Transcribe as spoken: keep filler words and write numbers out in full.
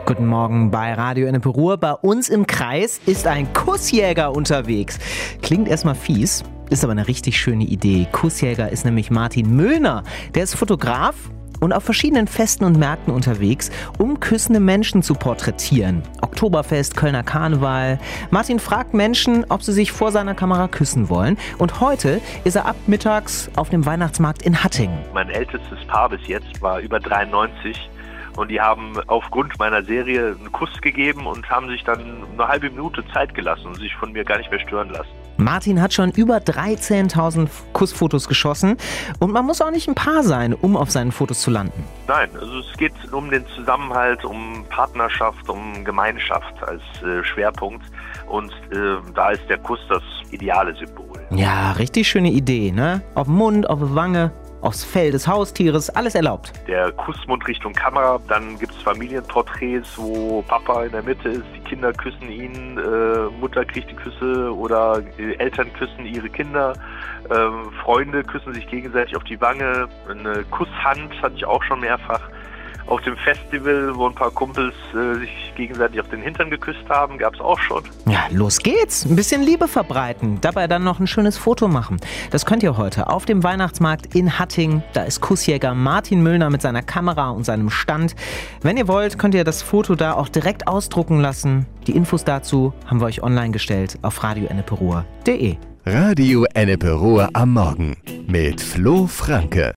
Guten Morgen bei Radio Ennepe Ruhr. Bei uns im Kreis ist ein Kussjäger unterwegs. Klingt erstmal fies, ist aber eine richtig schöne Idee. Kussjäger ist nämlich Martin Müllner. Der ist Fotograf und auf verschiedenen Festen und Märkten unterwegs, um küssende Menschen zu porträtieren. Oktoberfest, Kölner Karneval. Martin fragt Menschen, ob sie sich vor seiner Kamera küssen wollen. Und heute ist er ab mittags auf dem Weihnachtsmarkt in Hattingen. Mein ältestes Paar bis jetzt war über dreiundneunzig. Und die haben aufgrund meiner Serie einen Kuss gegeben und haben sich dann eine halbe Minute Zeit gelassen und sich von mir gar nicht mehr stören lassen. Martin hat schon über dreizehntausend Kussfotos geschossen und man muss auch nicht ein Paar sein, um auf seinen Fotos zu landen. Nein, also es geht um den Zusammenhalt, um Partnerschaft, um Gemeinschaft als äh, Schwerpunkt und äh, da ist der Kuss das ideale Symbol. Ja, richtig schöne Idee, ne? Auf den Mund, auf die Wange. Aufs Fell des Haustieres, alles erlaubt. Der Kussmund Richtung Kamera, dann gibt es Familienporträts, wo Papa in der Mitte ist, die Kinder küssen ihn, äh, Mutter kriegt die Küsse oder äh, Eltern küssen ihre Kinder, äh, Freunde küssen sich gegenseitig auf die Wange, eine Kusshand hatte ich auch schon mehrfach. Auf dem Festival, wo ein paar Kumpels äh, sich gegenseitig auf den Hintern geküsst haben, gab es auch schon. Ja, los geht's. Ein bisschen Liebe verbreiten. Dabei dann noch ein schönes Foto machen. Das könnt ihr heute auf dem Weihnachtsmarkt in Hattingen. Da ist Kussjäger Martin Müllner mit seiner Kamera und seinem Stand. Wenn ihr wollt, könnt ihr das Foto da auch direkt ausdrucken lassen. Die Infos dazu haben wir euch online gestellt auf radio ennepe ruhr punkt de. Radio Ennepe Ruhr am Morgen mit Flo Franke.